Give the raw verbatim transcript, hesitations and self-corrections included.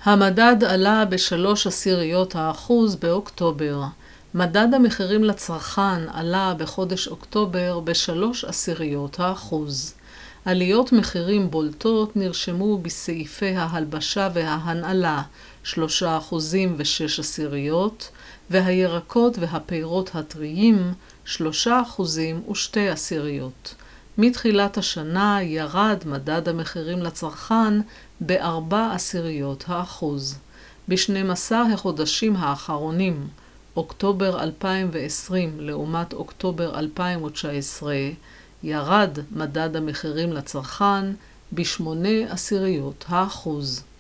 המדד עלה בשלוש עשיריות האחוז באוקטובר. מדד המחירים לצרכן עלה בחודש אוקטובר בשלוש עשיריות האחוז. עליות מחירים בולטות נרשמו בסעיפי ההלבשה וההנעלה, שלושה אחוזים ושש עשיריות, והירקות והפירות הטריים, שלושה אחוזים ושתי עשיריות. מתחילת השנה ירד מדד המחירים לצרכן בארבע עשיריות האחוז. ב-שנים עשר החודשים האחרונים, אוקטובר אלפיים ועשרים לעומת אוקטובר אלפיים ותשע עשרה, ירד מדד המחירים לצרכן בשמונה עשיריות האחוז.